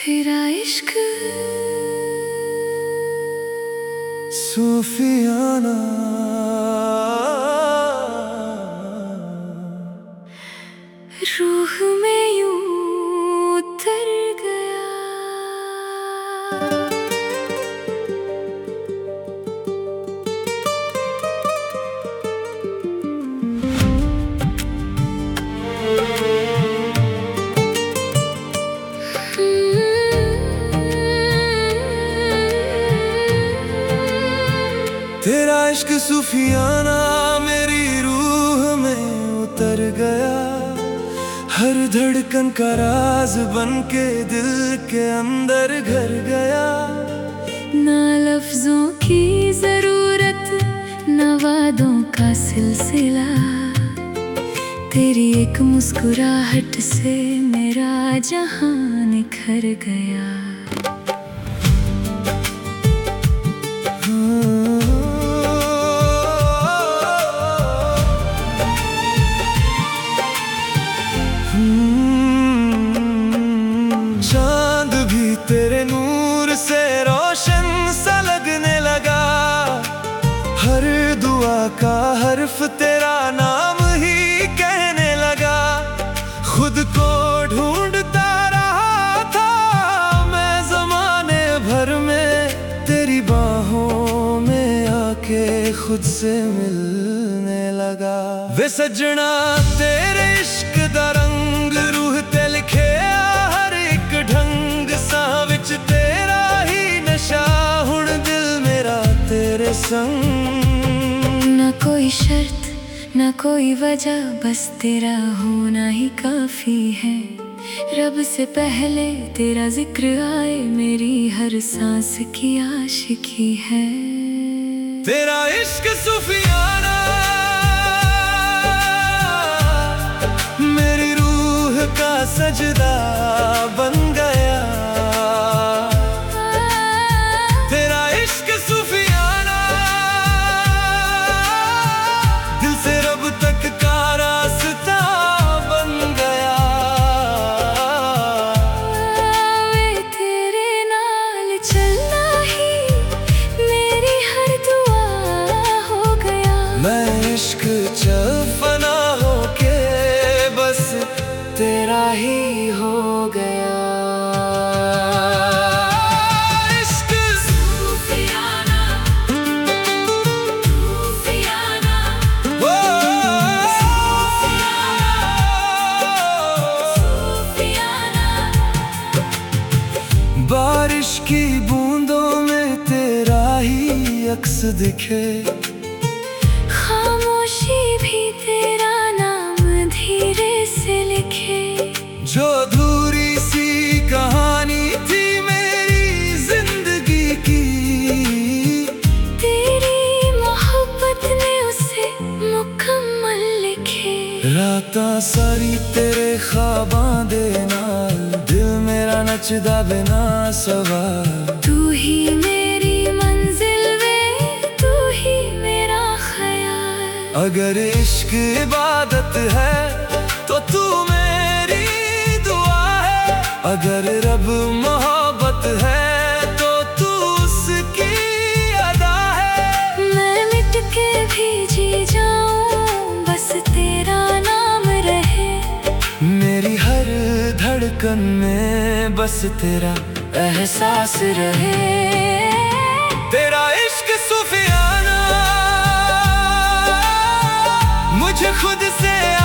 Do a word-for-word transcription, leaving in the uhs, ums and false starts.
तेरा इश्क सूफियाना रूह में यूं उतर गया। तेरा इश्क सूफियाना मेरी रूह में उतर गया। हर धड़कन का राज बन के दिल के अंदर घर गया। ना लफ्जों की जरूरत ना वादों का सिलसिला, तेरी एक मुस्कुराहट से मेरा जहां निखर गया। चांद भी तेरे नूर से रोशन सा लगने लगा। हर दुआ का हर्फ तेरा नाम ही कहने लगा। खुद को ढूंढता रहा था मैं ज़माने भर में, तेरी बाहों में आके खुद से मिलने लगा। वे सजना तेरे इश्क दा रंग रूह ते लिखे हर एक ढंग सा विच तेरा ही नशा हुण दिल मेरा तेरे संग। ना कोई शर्त ना कोई वजह, बस तेरा होना ही काफी है। रब से पहले तेरा जिक्र आए, मेरी हर सांस की आशिकी है। तेरा इश्क सूफियाना मेरी रूह का सजदा बन गया। तेरा इश्क सूफियाना दिल से रब तक का रास्ता बन गया। वे तेरे नाल चलना ही मेरी हर दुआ हो गया। मैं इश्क चल फना होके बस तेरा ही हो गया। इश्क सूफियाना सूफियाना वो सूफियाना। बारिश की बूंदों में तेरा ही अक्स दिखे। खामोशी भी तेरा नाम धीरे से लिखे। जो अधूरी सी कहानी थी मेरी जिंदगी की, तेरी मोहब्बत ने उसे मुकम्मल लिखे। रातां सारी तेरे ख्वाबां दे नाल दिल मेरा नचदा बिना सवार। तू ही मेरी मंजिल वे, तू ही मेरा ख्याल। अगर इश्क इबादत है तो तू मेरी दुआ है। अगर रब मोहब्बत है तो तू उसकी अदा है। मैं मिट के भी जी जाऊं बस तेरा नाम रहे। मेरी हर धड़कन में बस तेरा एहसास रहे। तेरा इश्क सूफियाना मुझे खुद से